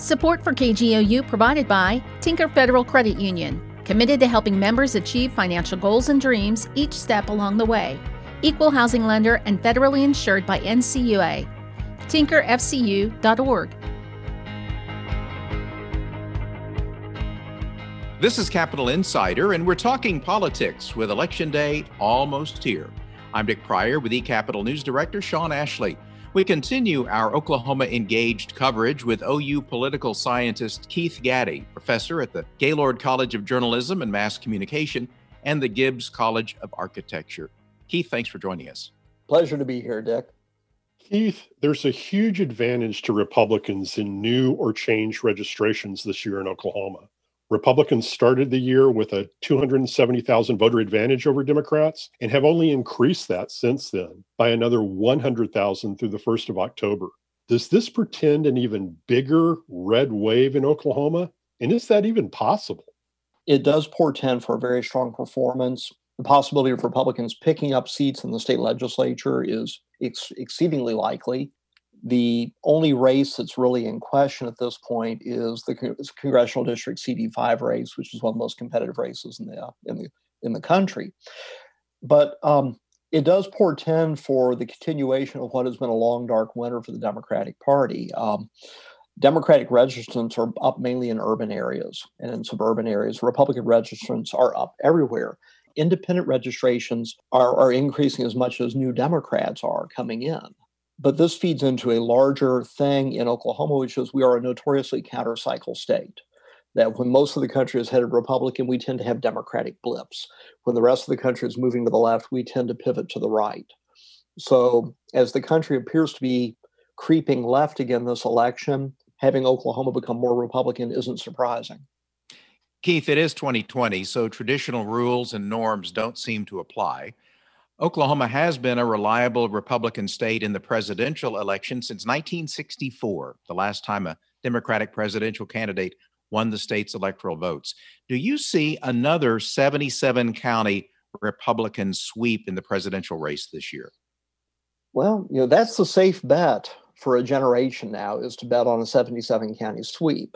Support for KGOU provided by Tinker Federal Credit Union, committed to helping members achieve financial goals and dreams each step along the way. Equal housing lender and federally insured by NCUA. tinkerfcu.org. This is Capital Insider, and we're talking politics with Election Day almost here. I'm Dick Pryor with eCapital News Director Sean Ashley. We continue our Oklahoma Engaged coverage with OU political scientist Keith Gaddy, professor at the Gaylord College of Journalism and Mass Communication and the Gibbs College of Architecture. Keith, thanks for joining us. Pleasure to be here, Dick. Keith, there's a huge advantage to Republicans in new or changed registrations this year in Oklahoma. Republicans started the year with a 270,000 voter advantage over Democrats and have only increased that since then by another 100,000 through the 1st of October. Does this portend an even bigger red wave in Oklahoma? And is that even possible? It does portend for a very strong performance. The possibility of Republicans picking up seats in the state legislature is exceedingly likely. The only race that's really in question at this point is the Congressional District CD5 race, which is one of the most competitive races in the country. But it does portend for the continuation of what has been a long, dark winter for the Democratic Party. Democratic registrants are up mainly in urban areas and in suburban areas. Republican registrants are up everywhere. Independent registrations are increasing as much as new Democrats are coming in. But this feeds into a larger thing in Oklahoma, which is we are a notoriously counter-cycle state. That when most of the country is headed Republican, we tend to have Democratic blips. When the rest of the country is moving to the left, we tend to pivot to the right. So as the country appears to be creeping left again this election, having Oklahoma become more Republican isn't surprising. Keith, it is 2020, so traditional rules and norms don't seem to apply. Oklahoma has been a reliable Republican state in the presidential election since 1964, the last time a Democratic presidential candidate won the state's electoral votes. Do you see another 77-county Republican sweep in the presidential race this year? Well, that's the safe bet for a generation now, is to bet on a 77-county sweep.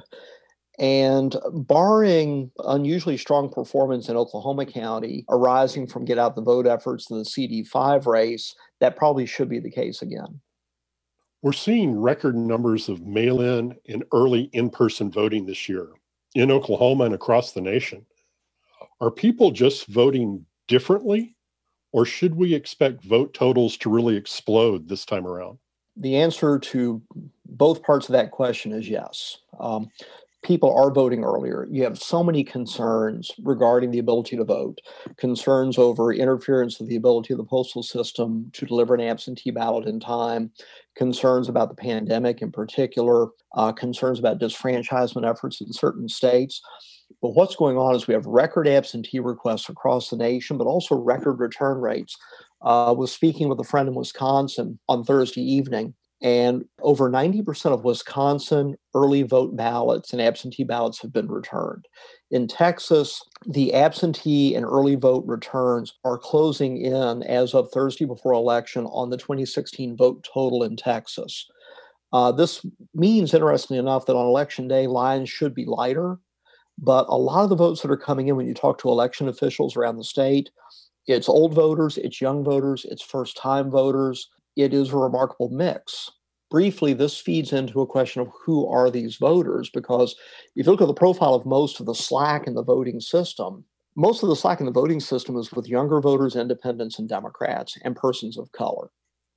And barring unusually strong performance in Oklahoma County arising from get out the vote efforts in the CD5 race, that probably should be the case again. We're seeing record numbers of mail-in and early in-person voting this year in Oklahoma and across the nation. Are people just voting differently, or should we expect vote totals to really explode this time around? The answer to both parts of that question is yes. People are voting earlier. You have so many concerns regarding the ability to vote, concerns over interference with the ability of the postal system to deliver an absentee ballot in time, concerns about the pandemic in particular, concerns about disfranchisement efforts in certain states. But what's going on is we have record absentee requests across the nation, but also record return rates. I was speaking with a friend in Wisconsin on Thursday evening, and over 90% of Wisconsin early vote ballots and absentee ballots have been returned. In Texas, the absentee and early vote returns are closing in as of Thursday before election on the 2016 vote total in Texas. This means, interestingly enough, that on election day, lines should be lighter. But a lot of the votes that are coming in when you talk to election officials around the state, it's old voters, it's young voters, it's first-time voters. It is a remarkable mix. Briefly, this feeds into a question of who are these voters, because if you look at the profile of most of the slack in the voting system, most of the slack in the voting system is with younger voters, independents, and Democrats, and persons of color.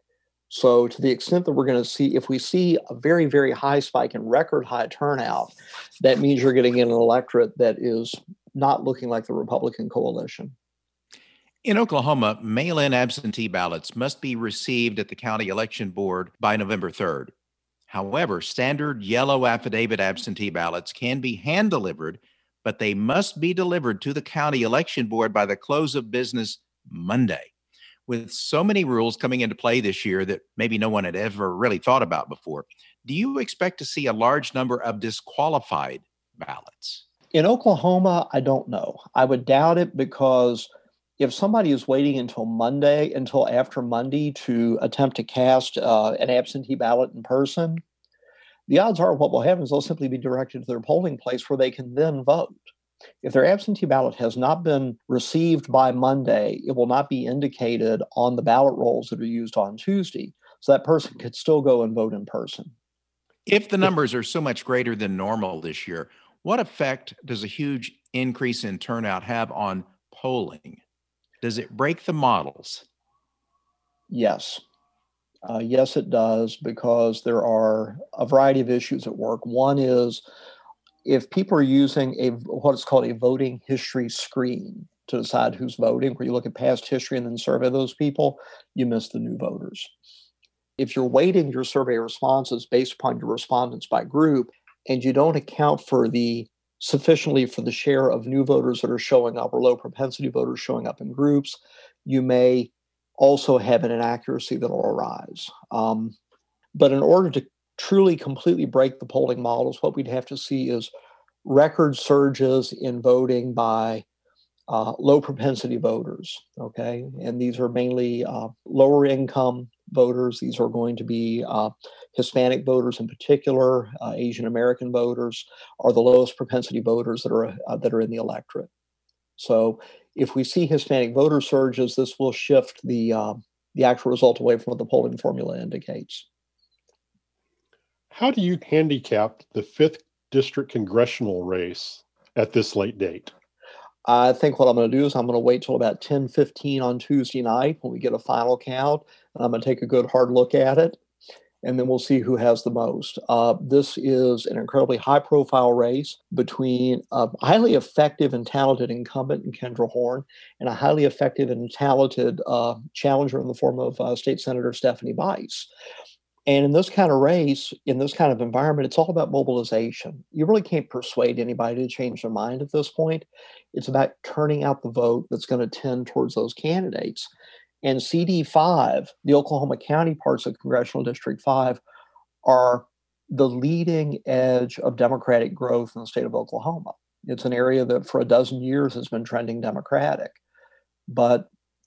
So to the extent that we're going to see, if we see a very, very high spike and record high turnout, that means you're getting in an electorate that is not looking like the Republican coalition. In Oklahoma, mail-in absentee ballots must be received at the county election board by November 3rd. However, standard yellow affidavit absentee ballots can be hand-delivered, but they must be delivered to the county election board by the close of business Monday. With so many rules coming into play this year that maybe no one had ever really thought about before, do you expect to see a large number of disqualified ballots? In Oklahoma, I don't know. I would doubt it, because if somebody is waiting until after Monday to attempt to cast an absentee ballot in person, the odds are what will happen is they'll simply be directed to their polling place where they can then vote. If their absentee ballot has not been received by Monday, it will not be indicated on the ballot rolls that are used on Tuesday. So that person could still go and vote in person. If the numbers are so much greater than normal this year, what effect does a huge increase in turnout have on polling? Does it break the models? Yes. Yes, it does, because there are a variety of issues at work. One is if people are using what is called a voting history screen to decide who's voting, where you look at past history and then survey those people, you miss the new voters. If you're weighting your survey responses based upon your respondents by group, and you don't account sufficiently for the share of new voters that are showing up or low propensity voters showing up in groups, you may also have an inaccuracy that will arise. But in order to truly completely break the polling models, what we'd have to see is record surges in voting by low propensity voters, okay? And these are mainly lower income voters. These are going to be Hispanic voters in particular. Asian American voters are the lowest propensity voters that are in the electorate. So if we see Hispanic voter surges, this will shift the actual result away from what the polling formula indicates. How do you handicap the 5th district congressional race at this late date? I think what I'm going to do is I'm going to wait till about 10:15 on Tuesday night when we get a final count, and I'm going to take a good hard look at it, and then we'll see who has the most. This is an incredibly high-profile race between a highly effective and talented incumbent in Kendra Horn and a highly effective and talented challenger in the form of State Senator Stephanie Bice. And in this kind of race, in this kind of environment, it's all about mobilization. You really can't persuade anybody to change their mind at this point. It's about turning out the vote that's going to tend towards those candidates. And CD5, the Oklahoma County parts of Congressional District 5, are the leading edge of Democratic growth in the state of Oklahoma. It's an area that for a dozen years has been trending Democratic. But,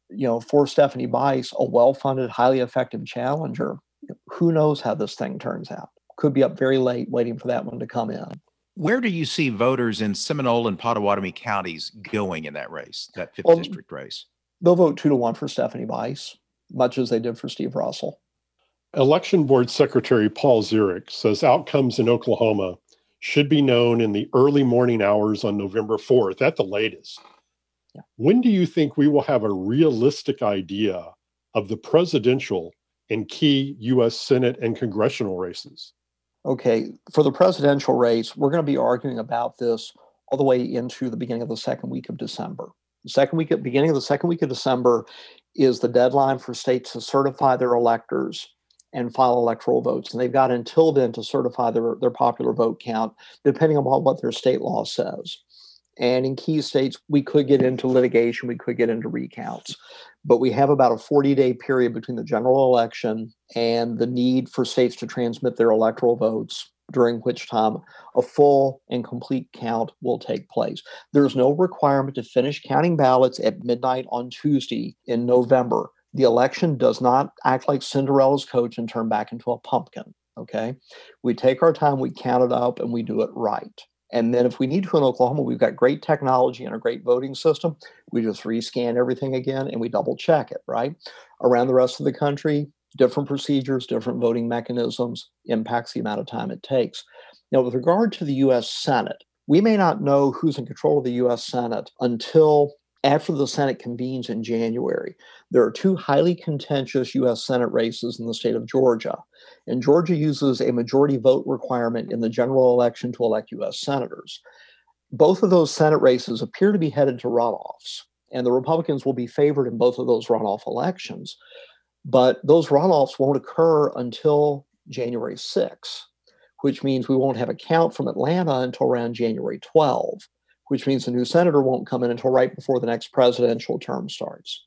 for Stephanie Bice, a well-funded, highly effective challenger, who knows how this thing turns out? Could be up very late waiting for that one to come in. Where do you see voters in Seminole and Pottawatomie counties going in that race, that 5th district race? They'll vote 2-1 for Stephanie Bice, much as they did for Steve Russell. Election Board Secretary Paul Zierick says outcomes in Oklahoma should be known in the early morning hours on November 4th at the latest. Yeah. When do you think we will have a realistic idea of the presidential and key U.S. Senate and congressional races? Okay, for the presidential race, we're going to be arguing about this all the way into the beginning of the second week of December. Beginning of the second week of December is the deadline for states to certify their electors and file electoral votes. And they've got until then to certify their popular vote count, depending on what their state law says. And in key states, we could get into litigation, we could get into recounts. But we have about a 40-day period between the general election and the need for states to transmit their electoral votes, during which time a full and complete count will take place. There's no requirement to finish counting ballots at midnight on Tuesday in November. The election does not act like Cinderella's coach and turn back into a pumpkin, okay? We take our time, we count it up, and we do it right. And then if we need to in Oklahoma, we've got great technology and a great voting system. We just rescan everything again and we double check it, right? Around the rest of the country, different procedures, different voting mechanisms impacts the amount of time it takes. Now, with regard to the U.S. Senate, we may not know who's in control of the U.S. Senate until after the Senate convenes in January. There are 2 highly contentious U.S. Senate races in the state of Georgia. And Georgia uses a majority vote requirement in the general election to elect U.S. senators. Both of those Senate races appear to be headed to runoffs, and the Republicans will be favored in both of those runoff elections. But those runoffs won't occur until January 6th, which means we won't have a count from Atlanta until around January 12th, which means the new senator won't come in until right before the next presidential term starts.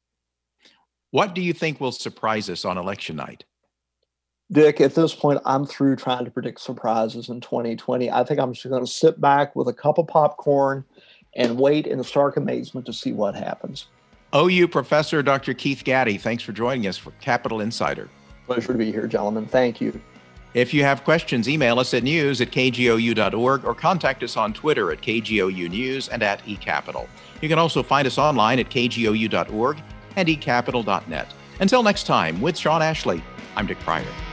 What do you think will surprise us on election night? Dick, at this point, I'm through trying to predict surprises in 2020. I think I'm just going to sit back with a cup of popcorn and wait in stark amazement to see what happens. OU Professor Dr. Keith Gaddy, thanks for joining us for Capital Insider. Pleasure to be here, gentlemen. Thank you. If you have questions, email us at news@kgou.org or contact us on Twitter at KGOU News and at eCapital. You can also find us online at kgou.org and ecapital.net. Until next time, with Sean Ashley, I'm Dick Pryor.